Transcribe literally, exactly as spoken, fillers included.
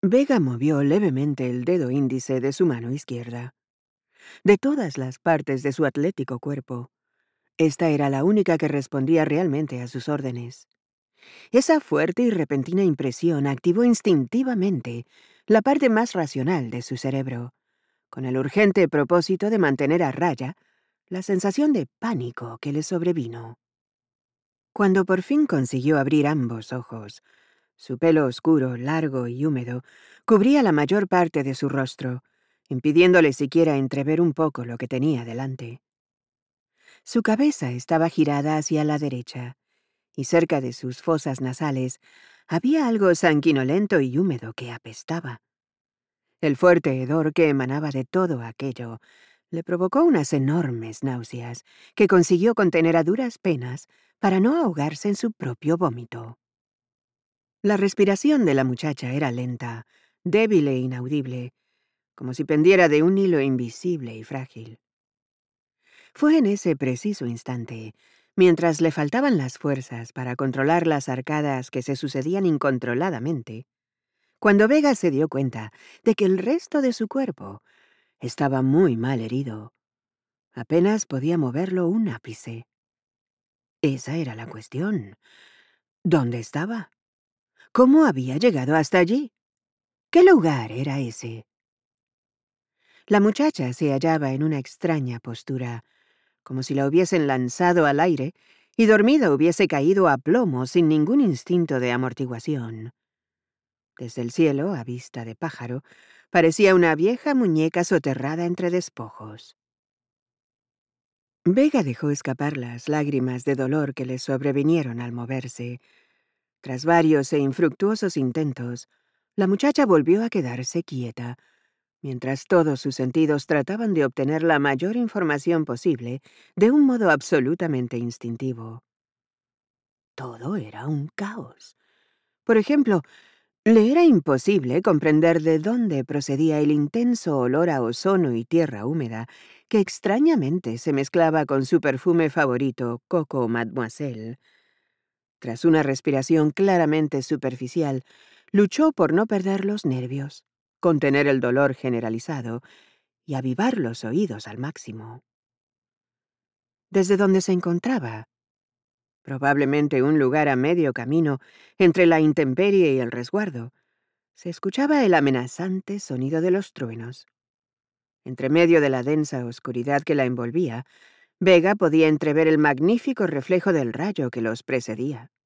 Vega movió levemente el dedo índice de su mano izquierda. De todas las partes de su atlético cuerpo, esta era la única que respondía realmente a sus órdenes. Esa fuerte y repentina impresión activó instintivamente la parte más racional de su cerebro, con el urgente propósito de mantener a raya la sensación de pánico que le sobrevino. Cuando por fin consiguió abrir ambos ojos, su pelo oscuro, largo y húmedo cubría la mayor parte de su rostro, impidiéndole siquiera entrever un poco lo que tenía delante. Su cabeza estaba girada hacia la derecha, y cerca de sus fosas nasales había algo sanguinolento y húmedo que apestaba. El fuerte hedor que emanaba de todo aquello le provocó unas enormes náuseas que consiguió contener a duras penas para no ahogarse en su propio vómito. La respiración de la muchacha era lenta, débil e inaudible, como si pendiera de un hilo invisible y frágil. Fue en ese preciso instante, mientras le faltaban las fuerzas para controlar las arcadas que se sucedían incontroladamente, cuando Vega se dio cuenta de que el resto de su cuerpo estaba muy mal herido. Apenas podía moverlo un ápice. Esa era la cuestión. ¿Dónde estaba? ¿Cómo había llegado hasta allí? ¿Qué lugar era ese? La muchacha se hallaba en una extraña postura, como si la hubiesen lanzado al aire y dormida hubiese caído a plomo sin ningún instinto de amortiguación. Desde el cielo, a vista de pájaro, parecía una vieja muñeca soterrada entre despojos. Vega dejó escapar las lágrimas de dolor que le sobrevinieron al moverse. Tras varios e infructuosos intentos, la muchacha volvió a quedarse quieta, mientras todos sus sentidos trataban de obtener la mayor información posible de un modo absolutamente instintivo. Todo era un caos. Por ejemplo, le era imposible comprender de dónde procedía el intenso olor a ozono y tierra húmeda que extrañamente se mezclaba con su perfume favorito, Coco Mademoiselle. Tras una respiración claramente superficial, luchó por no perder los nervios, contener el dolor generalizado y avivar los oídos al máximo. Desde donde se encontraba, probablemente un lugar a medio camino entre la intemperie y el resguardo, se escuchaba el amenazante sonido de los truenos. Entre medio de la densa oscuridad que la envolvía, Vega podía entrever el magnífico reflejo del rayo que los precedía.